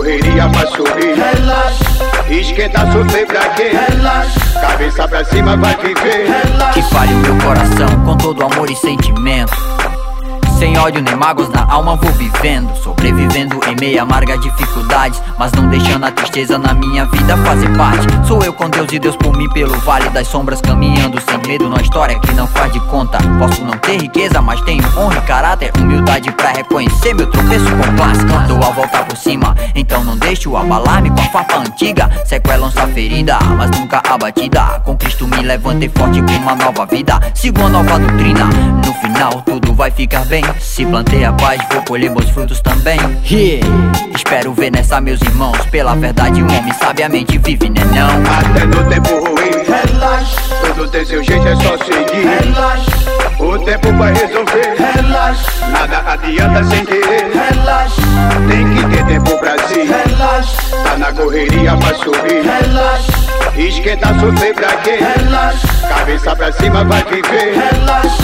correria pra subir. Relaxa, esquenta, sofrer pra quê? relaxa, Cabeça pra cima, vai viver. relaxa. Que fale o meu coração com todo amor e sentimento. Sem ódio nem mágoas na alma vou vivendo, sobrevivendo em meio a amargas dificuldades, mas não deixando a tristeza na minha vida fazer parte. Sou eu com Deus e Deus por mim pelo vale das sombras, caminhando sem medo numa história que não faz de conta. Posso não ter riqueza, mas tenho honra e caráter, humildade pra reconhecer meu tropeço com classe. Dou a volta por cima, então não deixo abalar-me com a farpa antiga. Sequelam sua ferida, mas nunca abatida. Com Cristo me levantei forte com uma nova vida. Sigo uma nova doutrina, no final tudo vai ficar bem. Se plantei a paz, vou colher bons frutos também. Espero ver nessa meus irmãos. Pela verdade um homem sabiamente vive, né não? Até no tempo ruim, Relaxa, tudo tem seu jeito, é só seguir. relaxa, O tempo vai resolver, relaxa, nada adianta sem querer. relaxa, Tem que ter tempo pra si, relaxa, tá na correria pra subir. relaxa, Esquenta, sofrer pra quê? relaxa, Cabeça pra cima, vai viver. relaxa.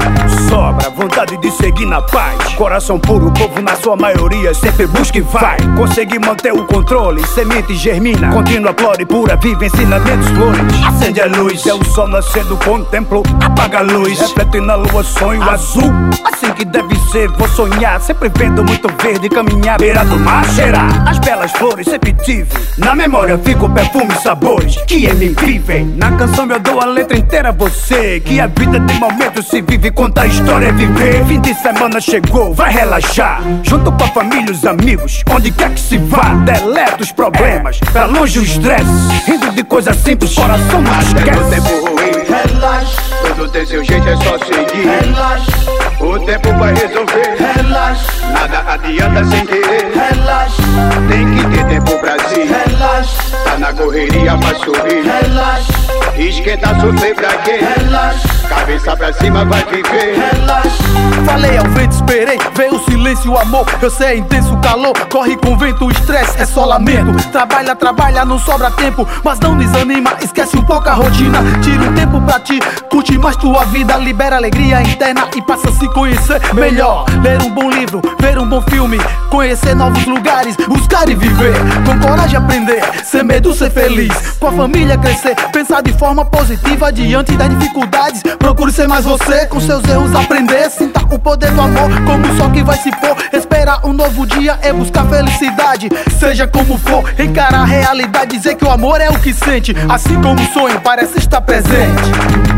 Sobra vontade de seguir na paz. Coração puro, o povo na sua maioria sempre busca e vai. Conseguir manter o controle, semente germina. Contínua, flora e pura, vive ensinamentos flores. Acende a luz, é o sol nascendo, contemplo. Apaga a luz, reflete na lua, sonho azul. Assim que deve ser, vou sonhar. Sempre vendo muito verde, caminhar beira do mar, cheirar as belas flores, sempre tive. Na memória fica o perfume e sabores que em mim vivem. Na canção eu dou a letra inteira a você. Que a vida tem momentos, se vive, conta a história é viver. Fim de semana chegou, vai relaxar. Junto com a família, os amigos, onde quer que se vá. Deleta os problemas, pra longe o estresse. Rindo de coisas simples, coração não Até no esquece. tempo ruim, Relaxa, tudo tem seu jeito, é só seguir. relaxa, O tempo vai resolver, relaxa, nada adianta sem querer. relaxa, Tem que ter tempo pra si, relaxa, tá na correria pra subir. relaxa, Esquenta, sofrer pra quê? relaxa, Cabeça pra cima, vai viver. relaxa. Falei ao vento, esperei, veio o silêncio e o amor. Eu sei, é intenso o calor, corre com o vento, o estresse é só lamento. Trabalha, trabalha, não sobra tempo, mas não desanima, esquece um pouco a rotina. Tira um tempo pra ti, curte mais tua vida, libera alegria interna e passa a se conhecer melhor. Ler um bom livro, ver um bom filme, conhecer novos lugares, buscar e viver. Com coragem aprender, sem medo ser feliz, com a família crescer, pensar de forma positiva diante das dificuldades. Procure ser mais você, com seus erros aprender. Sinta o poder do amor como o sol que vai se pôr. Esperar um novo dia é buscar felicidade. Seja como for, encarar a realidade, dizer que o amor é o que sente, assim como o sonho parece estar presente.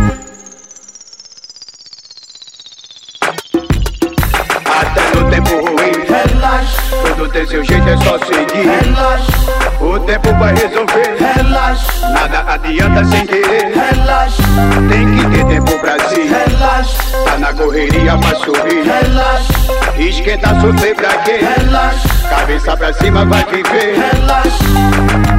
Até no tempo ruim, Relaxa, tudo tem seu jeito, é só seguir. relaxa, O tempo vai resolver, relaxa, nada adianta sem querer. relaxa, Tem que ter tempo pra si, relaxa, tá na correria pra subir. relaxa, Esquenta, sofrer pra quê? relaxa, Cabeça pra cima, vai viver. relaxa.